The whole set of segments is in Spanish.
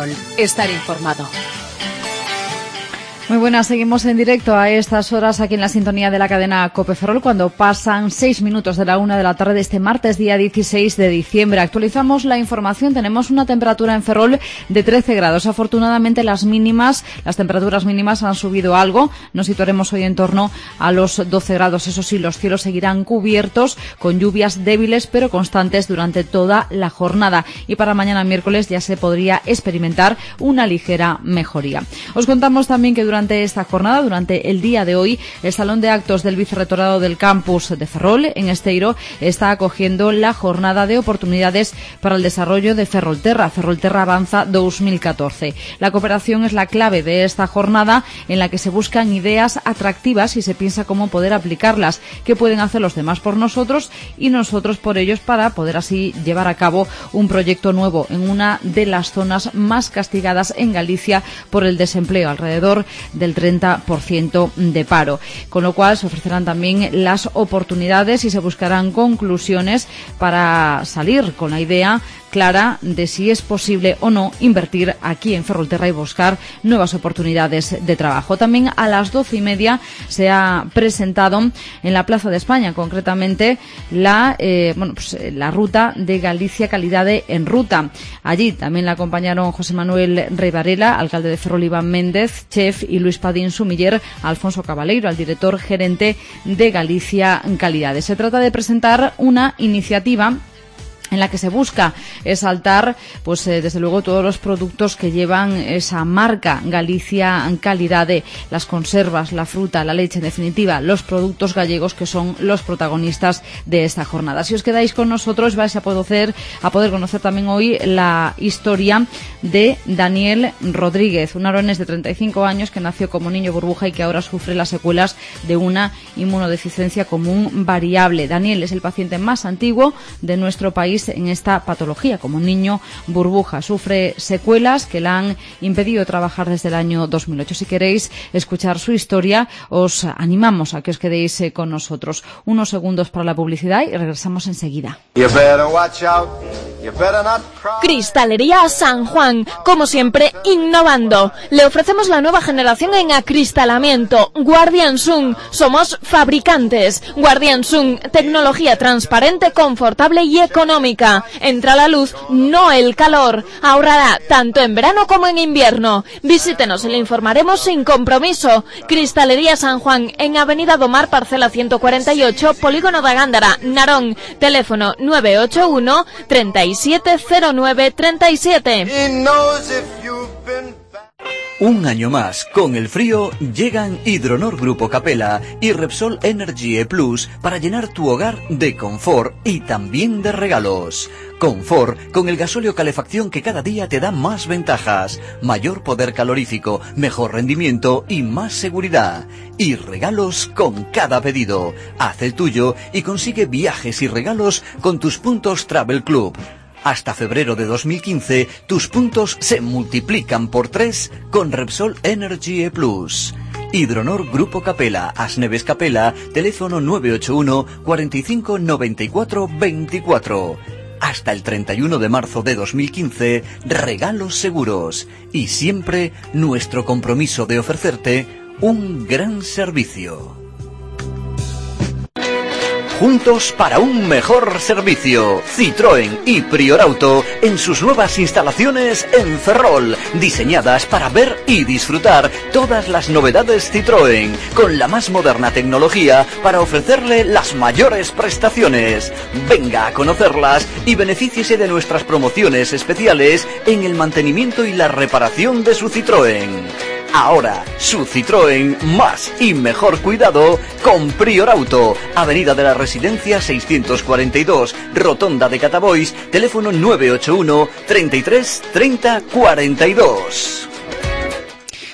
Estar informado. Muy buenas, seguimos en directo a estas horas aquí en la sintonía de la cadena COPE Ferrol cuando pasan 6 minutos de la 1 de la tarde de este martes, día 16 de diciembre. Actualizamos la información, tenemos una temperatura en Ferrol de 13 grados. Afortunadamente las temperaturas mínimas han subido algo, nos situaremos hoy en torno a los 12 grados. Eso sí, los cielos seguirán cubiertos con lluvias débiles pero constantes durante toda la jornada. Y para mañana miércoles ya se podría experimentar una ligera mejoría. Os contamos también que durante esta jornada, durante el día de hoy, el Salón de Actos del Vicerrectorado del Campus de Ferrol, en Esteiro, está acogiendo la jornada de oportunidades para el desarrollo de Ferrolterra Avanza 2014. La cooperación es la clave de esta jornada en la que se buscan ideas atractivas y se piensa cómo poder aplicarlas, qué pueden hacer los demás por nosotros y nosotros por ellos para poder así llevar a cabo un proyecto nuevo en una de las zonas más castigadas en Galicia por el desempleo, alrededor del 30% de paro, con lo cual se ofrecerán también las oportunidades y se buscarán conclusiones para salir con la idea clara de si es posible o no invertir aquí en Ferrolterra y buscar nuevas oportunidades de trabajo. También a las 12:30 se ha presentado en la Plaza de España, concretamente la ruta de Galicia Calidade en Ruta. Allí también la acompañaron José Manuel Rey Varela, alcalde de Ferrol Iván Méndez, chef, y Luis Padín Sumiller, Alfonso Cabaleiro, el director gerente de Galicia Calidade. Se trata de presentar una iniciativa en la que se busca exaltar, desde luego, todos los productos que llevan esa marca Galicia Calidade, las conservas, la fruta, la leche, en definitiva, los productos gallegos que son los protagonistas de esta jornada. Si os quedáis con nosotros, vais a poder conocer también hoy la historia de Daniel Rodríguez, un aronés de 35 años que nació como niño burbuja y que ahora sufre las secuelas de una inmunodeficiencia común variable. Daniel es el paciente más antiguo de nuestro país en esta patología, como niño burbuja. Sufre secuelas que le han impedido trabajar desde el año 2008. Si queréis escuchar su historia, os animamos a que os quedéis con nosotros. Unos segundos para la publicidad y regresamos enseguida. Cristalería San Juan, como siempre, innovando. Le ofrecemos la nueva generación en acristalamiento. Guardian Sun, somos fabricantes. Guardian Sun, tecnología transparente, confortable y económica. Entra la luz, no el calor. Ahorrará tanto en verano como en invierno. Visítenos y le informaremos sin compromiso. Cristalería San Juan, en Avenida Domar, parcela 148, Polígono de Gándara, Narón. Teléfono 981 3709 37. Un año más, con el frío, llegan Hidronor Grupo Capella y Repsol Energy E Plus para llenar tu hogar de confort y también de regalos. Confort con el gasóleo calefacción que cada día te da más ventajas, mayor poder calorífico, mejor rendimiento y más seguridad. Y regalos con cada pedido. Haz el tuyo y consigue viajes y regalos con tus puntos Travel Club. Hasta febrero de 2015, tus puntos se multiplican por 3 con Repsol Energy E Plus. Hidronor Grupo Capella, Asneves Capella, teléfono 981 45 94 24. Hasta el 31 de marzo de 2015, regalos seguros. Y siempre nuestro compromiso de ofrecerte un gran servicio. Juntos para un mejor servicio. Citroën y Prior Auto en sus nuevas instalaciones en Ferrol, diseñadas para ver y disfrutar todas las novedades Citroën, con la más moderna tecnología para ofrecerle las mayores prestaciones. Venga a conocerlas y benefíciese de nuestras promociones especiales en el mantenimiento y la reparación de su Citroën. Ahora, su Citroën más y mejor cuidado con Prior Auto, Avenida de la Residencia 642, Rotonda de Catabois, teléfono 981 33 30 42.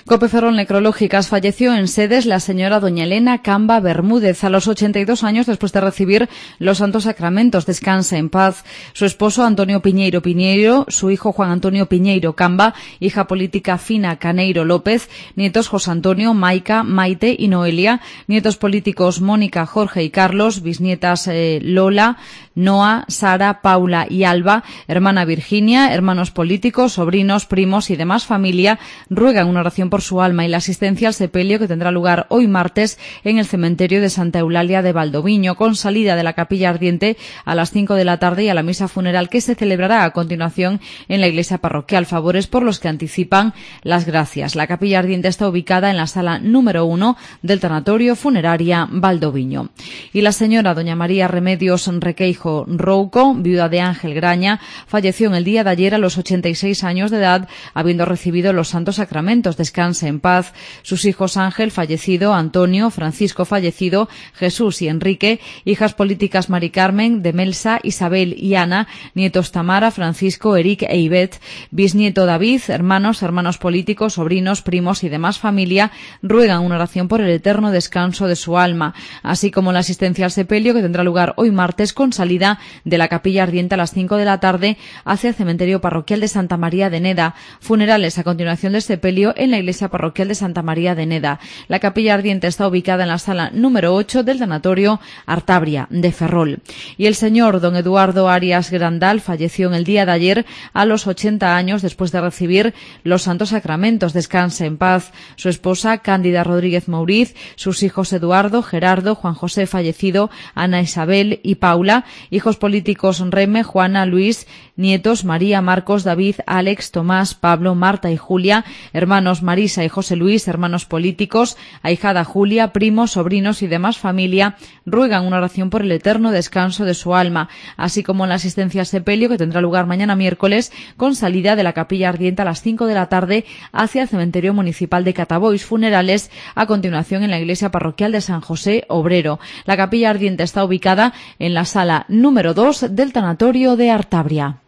Cope Ferrol Necrológicas. Falleció en Sedes la señora doña Elena Camba Bermúdez a los 82 años después de recibir los santos sacramentos. Descansa en paz. Su esposo Antonio Piñeiro Piñeiro, su hijo Juan Antonio Piñeiro Camba, hija política Fina Caneiro López, nietos José Antonio, Maica, Maite y Noelia, nietos políticos Mónica, Jorge y Carlos, bisnietas Lola, Noa, Sara, Paula y Alba, hermana Virginia, hermanos políticos, sobrinos, primos y demás familia ruegan una oración por su alma y la asistencia al sepelio que tendrá lugar hoy martes en el cementerio de Santa Eulalia de Valdoviño, con salida de la capilla ardiente a las 5 de la tarde y a la misa funeral que se celebrará a continuación en la iglesia parroquial. Favores por los que anticipan las gracias. La capilla ardiente está ubicada en la sala número 1 del tanatorio funeraria Valdoviño. Y la señora doña María Remedios Requeijo Rouco, viuda de Ángel Graña, falleció en el día de ayer a los 86 años de edad, habiendo recibido los santos sacramentos. Descanse en paz. Sus hijos Ángel, fallecido, Antonio, Francisco, fallecido, Jesús y Enrique, hijas políticas Mari Carmen, Demelsa, Isabel y Ana, nietos Tamara, Francisco, Eric e Ivette, bisnieto David, hermanos políticos, sobrinos, primos y demás familia ruegan una oración por el eterno descanso de su alma, así como la asistencia al sepelio que tendrá lugar hoy martes con salida de la capilla ardiente a las 5 de la tarde hacia el cementerio parroquial de Santa María de Neda. Funerales a continuación del sepelio en la iglesia parroquial de Santa María de Neda. La capilla ardiente está ubicada en la sala número 8 del tanatorio Artabria de Ferrol. Y el señor don Eduardo Arias Grandal falleció en el día de ayer a los 80 años después de recibir los santos sacramentos. Descanse en paz. Su esposa Cándida Rodríguez Mouriz, sus hijos Eduardo, Gerardo, Juan José fallecido, Ana Isabel y Paula, hijos políticos Reme, Juana, Luis, nietos María, Marcos, David, Alex, Tomás, Pablo, Marta y Julia, hermanos Marisa y José Luis, hermanos políticos, ahijada Julia, primos, sobrinos y demás familia ruegan una oración por el eterno descanso de su alma, así como la asistencia al sepelio que tendrá lugar mañana miércoles con salida de la capilla ardiente a las 5 de la tarde hacia el cementerio municipal de Catabois. Funerales a continuación en la iglesia parroquial de San José Obrero. La capilla ardiente está ubicada en la sala número 2 del tanatorio de Artabria.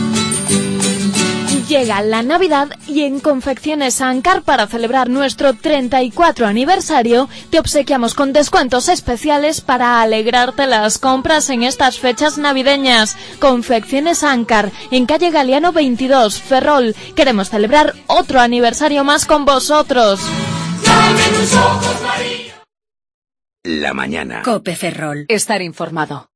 Llega la Navidad y en Confecciones Ancar, para celebrar nuestro 34 aniversario, te obsequiamos con descuentos especiales para alegrarte las compras en estas fechas navideñas. Confecciones Ancar, en calle Galiano 22, Ferrol. Queremos celebrar otro aniversario más con vosotros. La mañana. Cope Ferrol. Estar informado.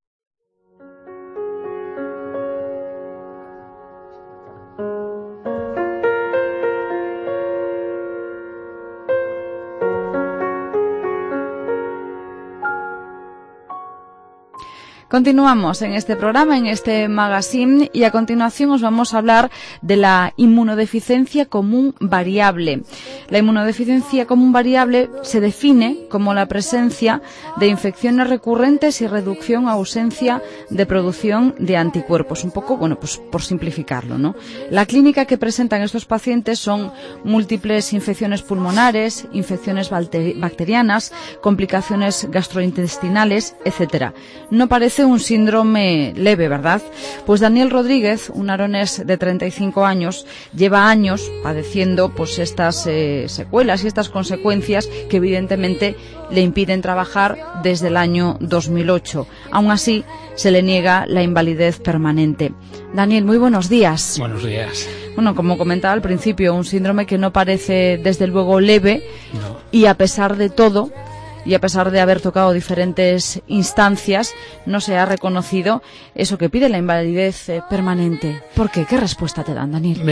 Continuamos en este programa, en este magazine, y a continuación os vamos a hablar de la inmunodeficiencia común variable. La inmunodeficiencia común variable se define como la presencia de infecciones recurrentes y reducción o ausencia de producción de anticuerpos. Un poco, bueno, pues por simplificarlo, ¿no? La clínica que presentan estos pacientes son múltiples infecciones pulmonares, infecciones bacterianas, complicaciones gastrointestinales, etcétera. No parece un síndrome leve, ¿verdad? Pues Daniel Rodríguez, un aronés de 35 años, lleva años padeciendo pues estas secuelas y estas consecuencias que evidentemente le impiden trabajar desde el año 2008. Aún así, se le niega la invalidez permanente. Daniel, muy buenos días. Buenos días. Bueno, como comentaba al principio, un síndrome que no parece desde luego leve, no. Y a pesar de todo, y a pesar de haber tocado diferentes instancias, no se ha reconocido eso que pide la invalidez permanente. ¿Por qué? ¿Qué respuesta te dan, Daniel?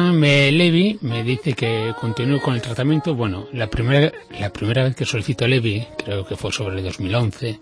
Levi me dice que continúe con el tratamiento. Bueno, la primera vez que solicito a Levi, creo que fue sobre el 2011,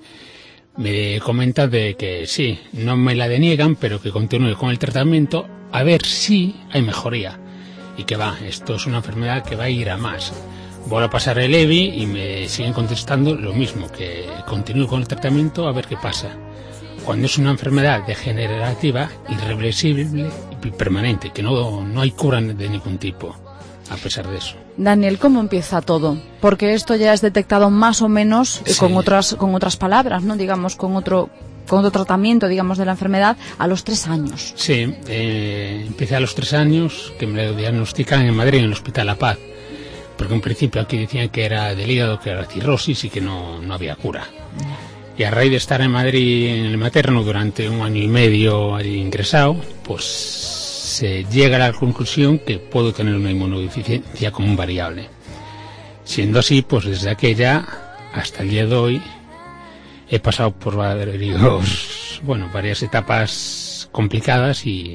me comenta de que sí, no me la deniegan, pero que continúe con el tratamiento a ver si hay mejoría. Y que esto es una enfermedad que va a ir a más. Vuelvo a pasar el Levi y me siguen contestando lo mismo, que continúe con el tratamiento a ver qué pasa. Cuando es una enfermedad degenerativa, irreversible y permanente, que no hay cura de ningún tipo, a pesar de eso. Daniel, ¿cómo empieza todo? Porque esto ya es detectado más o menos sí, con otras palabras, ¿no? Digamos, con otro tratamiento, digamos, de la enfermedad a los 3 años. Sí, empecé a los 3 años, que me lo diagnostican en Madrid, en el Hospital La Paz. porque en principio aquí decían que era del hígado, que era cirrosis y que no había cura. Y a raíz de estar en Madrid en el materno durante 1 año y medio allí ingresado, pues se llega a la conclusión que puedo tener una inmunodeficiencia como un variable. Siendo así, pues desde aquella hasta el día de hoy he pasado por varias etapas complicadas y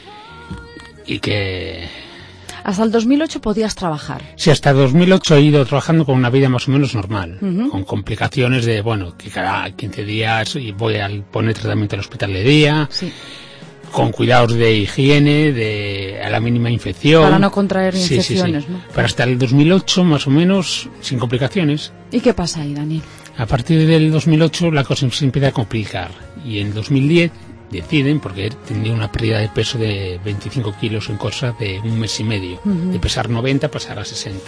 que... Hasta el 2008 podías trabajar. Sí, hasta el 2008 he ido trabajando con una vida más o menos normal, con complicaciones de, que cada 15 días voy a poner tratamiento en el hospital de día, con cuidados de higiene, a la mínima infección. Para no contraer infecciones, ¿no? Pero hasta el 2008, más o menos, sin complicaciones. ¿Y qué pasa ahí, Daniel? A partir del 2008 la cosa se empieza a complicar. Y en 2010 deciden, porque tenía una pérdida de peso de 25 kilos en cosa de 1 mes y medio, de pesar 90 pasar a 60.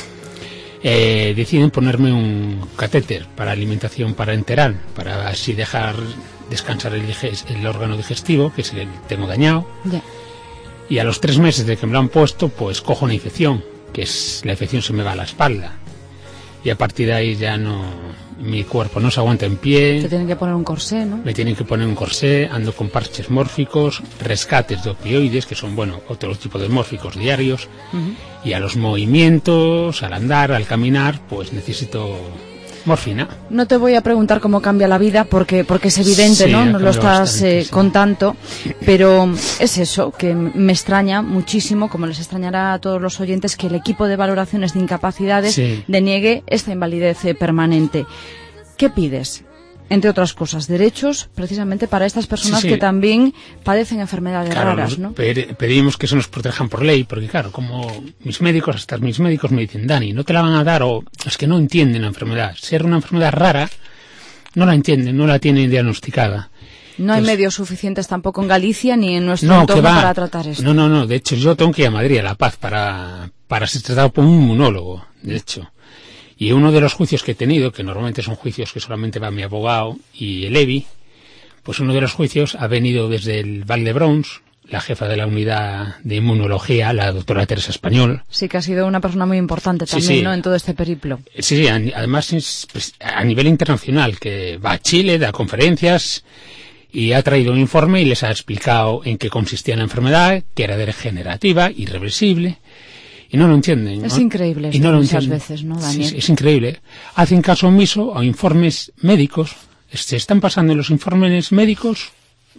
Deciden ponerme un catéter para alimentación parenteral, para así dejar descansar el órgano digestivo, que es el que tengo dañado. Yeah. Y a los 3 meses de que me lo han puesto, pues cojo una infección, que es la infección se me va a la espalda. Y a partir de ahí ya mi cuerpo no se aguanta en pie. Te tienen que poner un corsé, ¿no? Me tienen que poner un corsé, ando con parches mórficos, rescates de opioides, que son, otro tipo de mórficos diarios. Y a los movimientos, al andar, al caminar, pues necesito morfina. No te voy a preguntar cómo cambia la vida, porque es evidente, Sí, ¿no? Nos lo estás bastante, sí. contando, pero es eso, que me extraña muchísimo, como les extrañará a todos los oyentes, que el equipo de valoraciones de incapacidades deniegue esta invalidez permanente. ¿Qué pides? Entre otras cosas, derechos precisamente para estas personas que también padecen enfermedades raras, ¿no? Pedimos que se nos protejan por ley, porque claro, como mis médicos me dicen, Dani, no te la van a dar, o es que no entienden la enfermedad. Ser una enfermedad rara, no la entienden, no la tienen diagnosticada. No hay medios suficientes tampoco en Galicia ni en nuestro entorno para tratar esto. No, de hecho yo tengo que ir a Madrid, a La Paz, para ser tratado por un inmunólogo, de hecho. Y uno de los juicios que he tenido, que normalmente son juicios que solamente va mi abogado y el EBI, pues uno de los juicios ha venido desde el Valdebrons, la jefa de la unidad de inmunología, la doctora Teresa Español. Sí, que ha sido una persona muy importante también, ¿no?, en todo este periplo. Sí, además es a nivel internacional, que va a Chile, da conferencias y ha traído un informe y les ha explicado en qué consistía la enfermedad, que era degenerativa, irreversible. Y no lo entienden. Es increíble esto muchas veces, ¿no, Daniel? Sí, es increíble. Hacen caso omiso a informes médicos. Se están pasando los informes médicos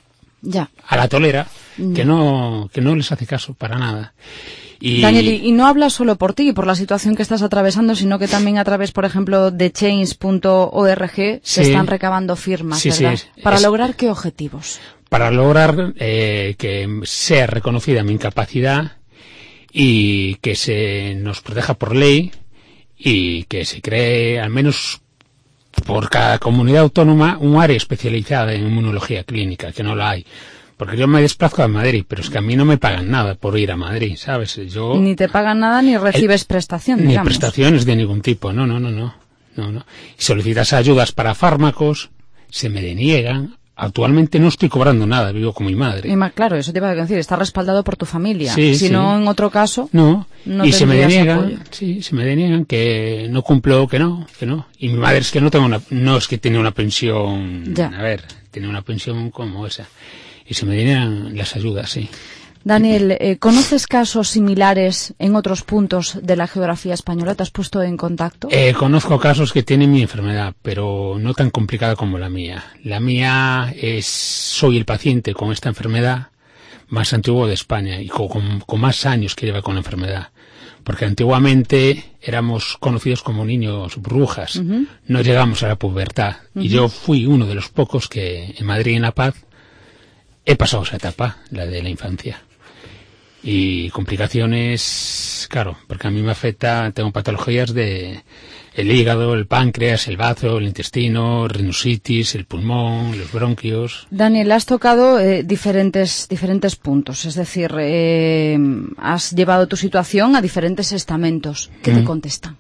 a la tolera, que no les hace caso para nada. Daniel, y no hablas solo por ti, por la situación que estás atravesando, sino que también a través, por ejemplo, de change.org se están recabando firmas, ¿verdad? ¿Para lograr qué objetivos? Para lograr que sea reconocida mi incapacidad y que se nos proteja por ley y que se cree, al menos por cada comunidad autónoma, un área especializada en inmunología clínica, que no la hay. Porque yo me desplazo a Madrid, pero es que a mí no me pagan nada por ir a Madrid, ¿sabes? Ni te pagan nada ni recibes prestación, digamos. Ni prestaciones de ningún tipo, no. Y solicitas ayudas para fármacos, se me deniegan. Actualmente no estoy cobrando nada, vivo con mi madre. Claro, eso te iba a decir, está respaldado por tu familia. No, en otro caso, no y se me deniegan, apoyo. Se me deniegan que no cumplo, que no. Y mi madre es que no es que tiene una pensión, tiene una pensión como esa. Y se me deniegan las ayudas, sí. Daniel, ¿conoces casos similares en otros puntos de la geografía española? ¿Te has puesto en contacto? Conozco casos que tienen mi enfermedad, pero no tan complicada como la mía. La mía soy el paciente con esta enfermedad más antiguo de España y con más años que lleva con la enfermedad. Porque antiguamente éramos conocidos como niños burbujas, no llegamos a la pubertad. Y yo fui uno de los pocos que en Madrid y en La Paz he pasado esa etapa, la de la infancia. Y complicaciones, claro, porque a mí me afecta, tengo patologías de el hígado, el páncreas, el bazo, el intestino, rinusitis, el pulmón, los bronquios. Daniel, has tocado diferentes puntos, es decir, has llevado tu situación a diferentes estamentos. ¿Qué te contestan?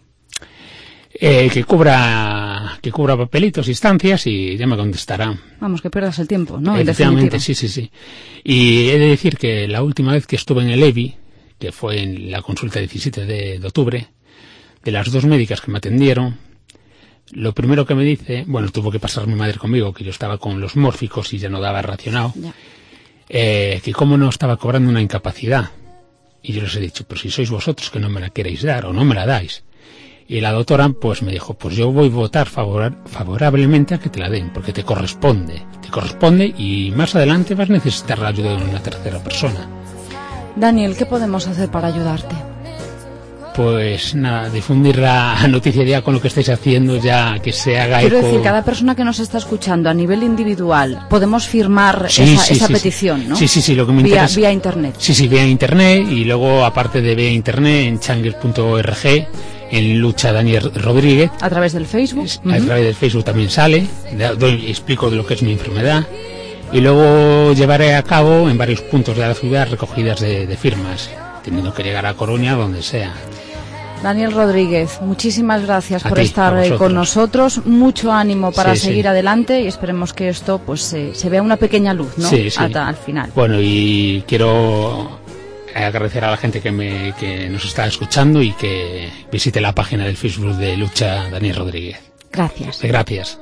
Que cubra papelitos, instancias y ya me contestarán. Vamos, que pierdas el tiempo, ¿no? Efectivamente, sí. Y he de decir que la última vez que estuve en el EBI, que fue en la consulta 17 de octubre, de las 2 médicas que me atendieron, lo primero que me dice, bueno, tuvo que pasar mi madre conmigo, que yo estaba con los mórficos y ya no daba racionado, que cómo no estaba cobrando una incapacidad. Y yo les he dicho, pero si sois vosotros que no me la queréis dar o no me la dais. Y la doctora pues me dijo, pues yo voy a votar favorablemente a que te la den, porque te corresponde y más adelante vas a necesitar la ayuda de una tercera persona. Daniel, ¿qué podemos hacer para ayudarte? Pues nada, difundir la noticia ya con lo que estáis haciendo, ya que se haga eco. Quiero decir, cada persona que nos está escuchando a nivel individual, podemos firmar esa petición, ¿no? Sí, lo que me interesa. Vía internet. Sí, vía internet, y luego, aparte de vía internet, en changues.org, en Lucha Daniel Rodríguez. A través del Facebook. A través del Facebook también sale, explico de lo que es mi enfermedad. Y luego llevaré a cabo en varios puntos de la ciudad recogidas de firmas, teniendo que llegar a Coruña, donde sea. Daniel Rodríguez, muchísimas gracias por estar con nosotros. Mucho ánimo para seguir adelante y esperemos que esto pues se vea una pequeña luz, ¿no? Hasta al final. Bueno, y quiero agradecer a la gente que nos está escuchando y que visite la página del Facebook de Lucha Daniel Rodríguez. Gracias. Gracias.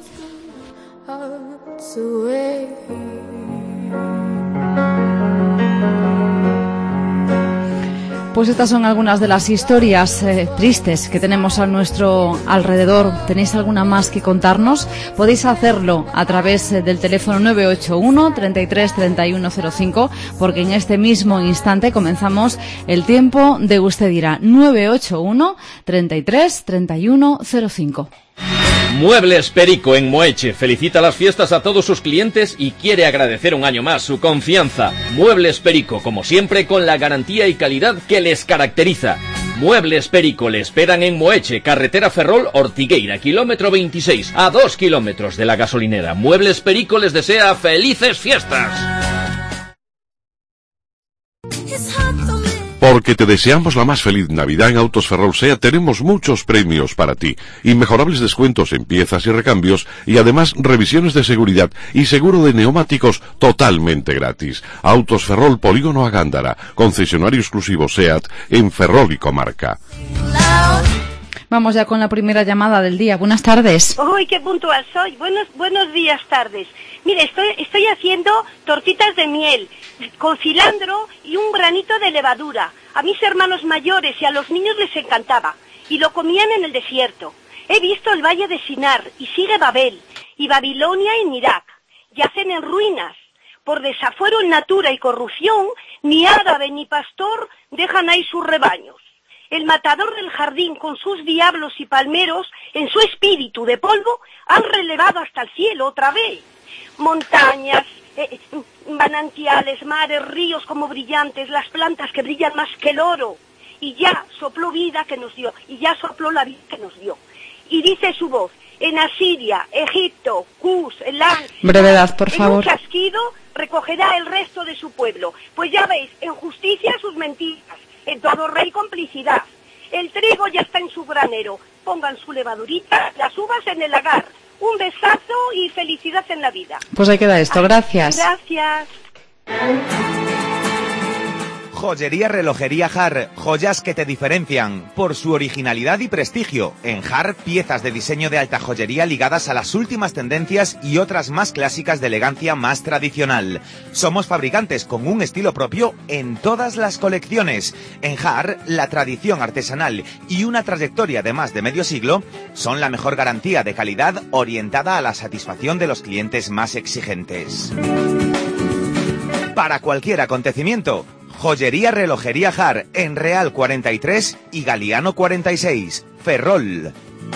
Pues estas son algunas de las historias tristes que tenemos a nuestro alrededor. ¿Tenéis alguna más que contarnos? Podéis hacerlo a través del teléfono 981 33 31 05, porque en este mismo instante comenzamos el tiempo de Usted Dirá. 981 33 31 05. Muebles Perico en Moeche felicita las fiestas a todos sus clientes y quiere agradecer un año más su confianza. Muebles Perico, como siempre, con la garantía y calidad que les caracteriza. Muebles Perico le esperan en Moeche, carretera Ferrol, Ortigueira, kilómetro 26, a 2 kilómetros de la gasolinera. Muebles Perico les desea felices fiestas. Porque te deseamos la más feliz Navidad en Autos Ferrol SEAT, tenemos muchos premios para ti, inmejorables descuentos en piezas y recambios y además revisiones de seguridad y seguro de neumáticos totalmente gratis. Autos Ferrol Polígono a Gándara, concesionario exclusivo SEAT en Ferrol y comarca. Vamos ya con la primera llamada del día. Buenas tardes. ¡Uy, qué puntual soy! Buenos días, tardes. Mire, estoy haciendo tortitas de miel con cilantro y un granito de levadura. A mis hermanos mayores y a los niños les encantaba y lo comían en el desierto. He visto el valle de Sinar y sigue Babel y Babilonia en Irak. Yacen en ruinas. Por desafuero en natura y corrupción, ni árabe ni pastor dejan ahí sus rebaños. El matador del jardín con sus diablos y palmeros, en su espíritu de polvo, han relevado hasta el cielo otra vez. Montañas, manantiales, mares, ríos como brillantes, las plantas que brillan más que el oro. Y ya sopló vida que nos dio, y ya sopló la vida que nos dio. Y dice su voz, en Asiria, Egipto, Cus, Elam... Brevedad, por favor. En un chasquido recogerá el resto de su pueblo. Pues ya veis, en justicia sus mentiras. En todo rey complicidad. El trigo ya está en su granero. Pongan su levadurita, las uvas en el lagar. Un besazo y felicidad en la vida. Pues ahí queda esto. Gracias. Gracias. Joyería Relojería Har, joyas que te diferencian por su originalidad y prestigio. En Har, piezas de diseño de alta joyería ligadas a las últimas tendencias y otras más clásicas de elegancia más tradicional. Somos fabricantes con un estilo propio en todas las colecciones. En Har, la tradición artesanal y una trayectoria de más de medio siglo son la mejor garantía de calidad orientada a la satisfacción de los clientes más exigentes. Para cualquier acontecimiento, Joyería Relojería Har, en Real 43 y Galiano 46, Ferrol.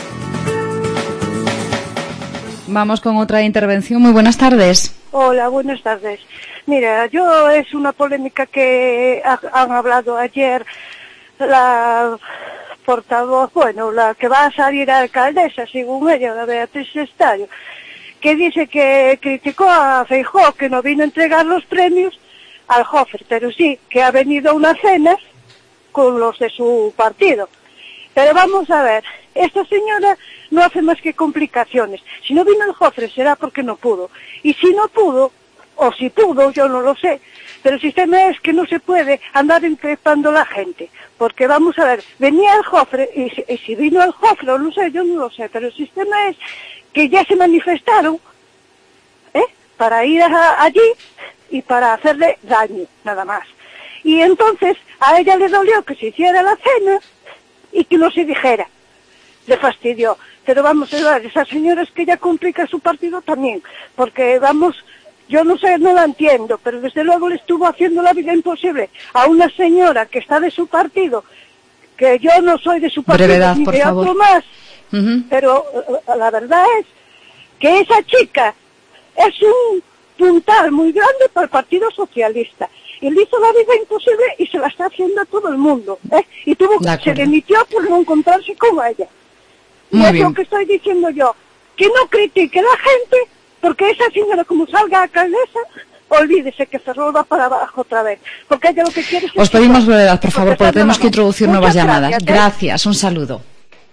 Vamos con otra intervención. Muy buenas tardes. Hola, buenas tardes. Mira, es una polémica que han hablado ayer la portavoz, la que va a salir a alcaldesa, según ella, la Beatriz Estadio, que dice que criticó a Feijóo que no vino a entregar los premios al Jofer, pero sí, que ha venido a una cena con los de su partido. Pero vamos a ver, esta señora no hace más que complicaciones. Si no vino el Jofer será porque no pudo. Y si no pudo, o si pudo, yo no lo sé, pero el sistema es que no se puede andar increpando la gente, porque vamos a ver, venía el Jofre, y si vino el Jofre, no sé, yo no lo sé, pero el sistema es que ya se manifestaron, para ir allí y para hacerle daño, nada más. Y entonces a ella le dolió que se hiciera la cena y que no se dijera. Le fastidió. Pero vamos a ver, esa señora es que ya complica su partido también, porque vamos, yo no sé, no la entiendo, pero desde luego le estuvo haciendo la vida imposible a una señora que está de su partido, que yo no soy de su partido, brevedad, ni por de favor. otro más, pero la verdad es que esa chica es un puntal muy grande para el Partido Socialista. Y le hizo la vida imposible y se la está haciendo a todo el mundo. Y se dimitió por no encontrarse con ella. Y es lo que estoy diciendo yo. Que no critique la gente, porque esa señora, como salga alcaldesa, olvídese que Ferrol va para abajo otra vez. Porque ella lo que quiere es... Os pedimos brevedad, por favor, porque tenemos que introducir nuevas llamadas. Gracias, un saludo.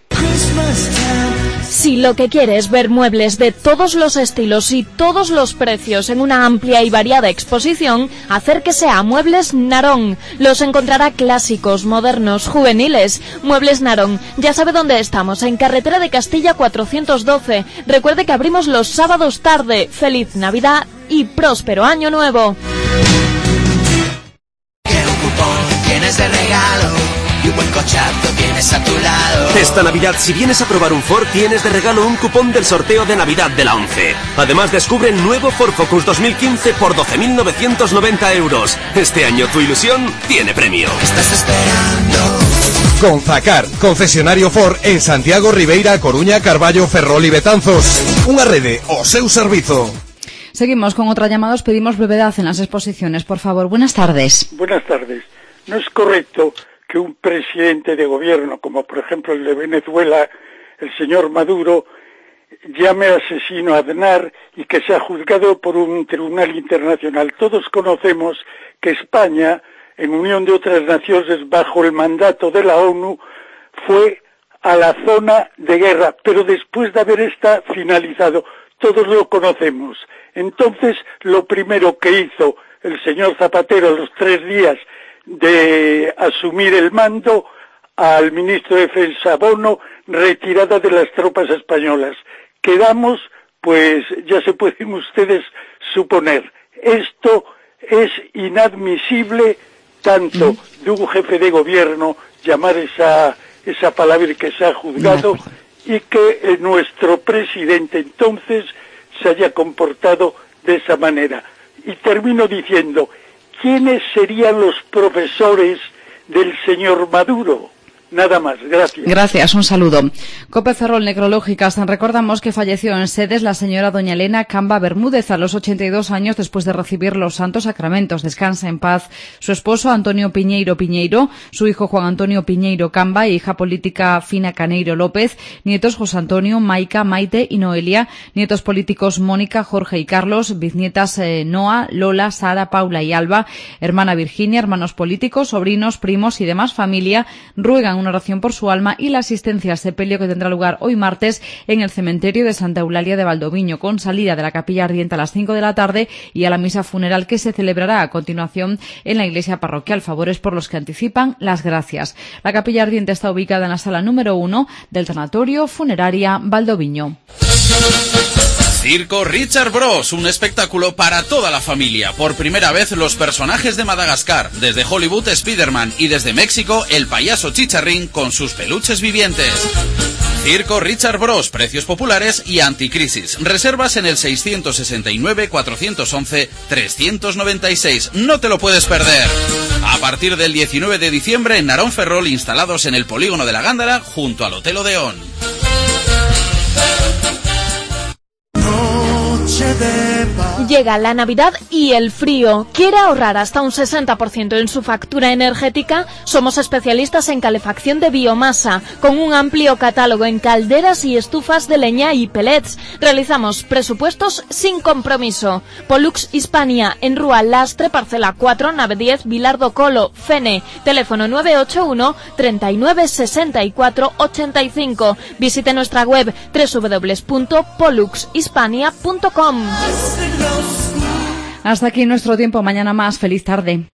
Si lo que quieres es ver muebles de todos los estilos y todos los precios en una amplia y variada exposición, acérquese a Muebles Narón. Los encontrará clásicos, modernos, juveniles. Muebles Narón, ya sabe dónde estamos, en Carretera de Castilla 412. Recuerde que abrimos los sábados tarde. Feliz Navidad y próspero Año Nuevo. ¿Qué cupón tienes de regalo? Y un buen cochazo tienes a tu lado. Esta Navidad, si vienes a probar un Ford, tienes de regalo un cupón del sorteo de Navidad de la 11. Además, descubre el nuevo Ford Focus 2015 por 12.990 euros. Este año tu ilusión tiene premio. Estás esperando. Con Zacar, concesionario Ford en Santiago, Ribeira, Coruña, Carballo, Ferrol y Betanzos. Unha rede o seu servizo. Seguimos con otra llamada, os pedimos brevedad en las exposiciones, por favor. Buenas tardes. Buenas tardes. No es correcto que un presidente de gobierno, como por ejemplo el de Venezuela, el señor Maduro, llame asesino a Aznar y que sea juzgado por un tribunal internacional. Todos conocemos que España, en unión de otras naciones bajo el mandato de la ONU, fue a la zona de guerra, pero después de haber esta finalizado. Todos lo conocemos. Entonces, lo primero que hizo el señor Zapatero a los 3 días de asumir el mando, al ministro de Defensa Bono, retirada de las tropas españolas. Quedamos, pues ya se pueden ustedes suponer, esto es inadmisible, tanto de un jefe de gobierno llamar esa palabra que se ha juzgado, y que nuestro presidente entonces se haya comportado de esa manera. Y termino diciendo, ¿quiénes serían los profesores del señor Maduro? Nada más, gracias. Gracias, un saludo. COPE Ferrol Necrológicas, recordamos que falleció en Sedes la señora doña Elena Camba Bermúdez a los 82 años después de recibir los santos sacramentos. Descansa en paz su esposo Antonio Piñeiro Piñeiro, su hijo Juan Antonio Piñeiro Camba e hija política Fina Caneiro López, nietos José Antonio, Maica, Maite y Noelia, nietos políticos Mónica, Jorge y Carlos, bisnietas Noa, Lola, Sara, Paula y Alba, hermana Virginia, hermanos políticos, sobrinos, primos y demás familia, ruegan una oración por su alma y la asistencia al sepelio que tendrá lugar hoy martes en el cementerio de Santa Eulalia de Valdoviño, con salida de la capilla ardiente a las 5 de la tarde y a la misa funeral que se celebrará a continuación en la iglesia parroquial. Favores por los que anticipan las gracias. La capilla ardiente está ubicada en la sala número 1 del tanatorio funeraria Valdoviño. Circo Richard Bros, un espectáculo para toda la familia. Por primera vez los personajes de Madagascar, desde Hollywood Spider-Man y desde México el payaso Chicharrín con sus peluches vivientes. Circo Richard Bros, precios populares y anticrisis. Reservas en el 669-411-396. No te lo puedes perder. A partir del 19 de diciembre en Narón Ferrol, instalados en el polígono de la Gándara junto al Hotel Odeón. Llega la Navidad y el frío. ¿Quiere ahorrar hasta un 60% en su factura energética? Somos especialistas en calefacción de biomasa, con un amplio catálogo en calderas y estufas de leña y pellets. Realizamos presupuestos sin compromiso. Pollux Hispania, en Rúa Lastre, parcela 4, nave 10, Vilardo Colo, Fene. Teléfono 981 39 64 85. Visite nuestra web www.polluxhispania.com. Hasta aquí nuestro tiempo. Mañana más. Feliz tarde.